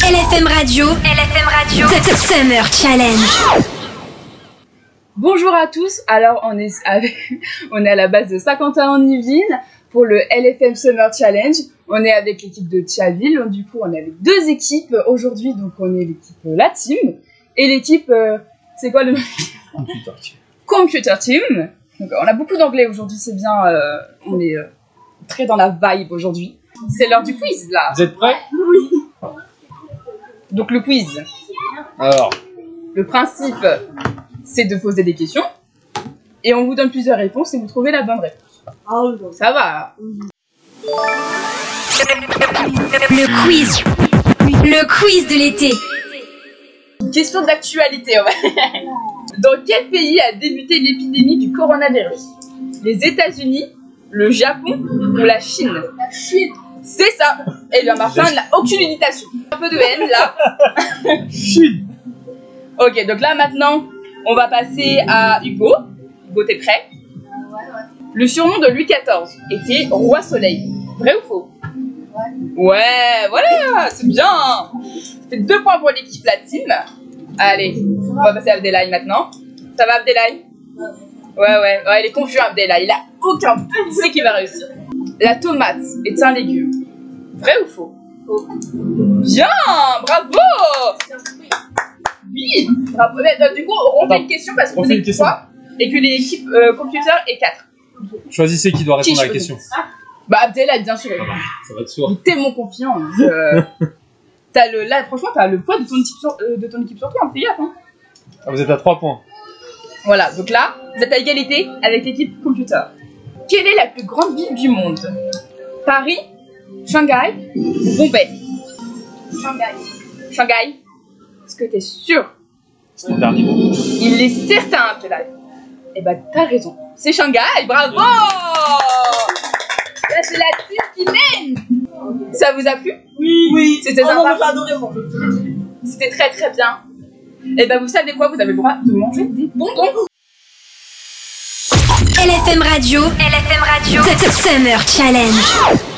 LFM Radio. Summer Challenge. Bonjour à tous, alors on est à la base de Saint-Quentin-en-Yvelines pour le LFM Summer Challenge. On est avec l'équipe de Tchaville, du coup on est avec deux équipes aujourd'hui, donc on est l'équipe La Team et l'équipe, c'est quoi le nom? Computer Team. Donc on a beaucoup d'anglais aujourd'hui, c'est bien, on est très dans la vibe aujourd'hui. C'est l'heure du quiz là. Vous êtes prêts? Oui. Donc le quiz. Alors, le principe, c'est de poser des questions et on vous donne plusieurs réponses et vous trouvez la bonne réponse. Donc ça va. Le quiz de l'été. Question d'actualité. Dans quel pays a débuté l'épidémie du coronavirus? Les États-Unis, le Japon ou la Chine? La Chine. C'est ça. Et bien Martin n'a aucune hésitation. Un peu de haine là. Chine. Ok, donc là maintenant, on va passer à Hugo. Hugo, t'es prêt? Ouais. Le surnom de Louis XIV était Roi Soleil. Vrai ou faux? Ouais, voilà, c'est bien. Ça fait 2 points pour l'équipe La Team. Allez, on va passer à Abdelhaï maintenant. Ça va Abdelhaï? Ouais, il est confus Abdelhaï. Il a aucun but, il sait qu'il va réussir. La tomate est un légume. Vrai ou faux? Faux. Bien, bravo. Oui, bravo. Du coup, on fait une question parce qu'on est 3 et que l'équipe computer est 4. Choisissez qui doit répondre à la question. Bah Abdelhaï, bien sûr. Ça va de soi. T'es mon confiant. Là, franchement, t'as le poids de ton équipe sur toi, fais gaffe. Hein. Ah, vous êtes à 3 points. Voilà, donc là, vous êtes à égalité avec l'équipe computer. Quelle est la plus grande ville du monde? Paris, Shanghai ou Bombay? Shanghai. Est-ce que t'es sûr? C'est le dernier mot. Il est certain, Abdelhaï. Eh ben, t'as raison. C'est Shanghai, bravo! Là, c'est la team qui mène. Ça vous a plu? Oui. C'était sympa. J'ai adoré, moi. C'était très très bien. Et ben, vous savez quoi? Vous avez le droit de manger des bonbons. LFM Radio. Summer Challenge.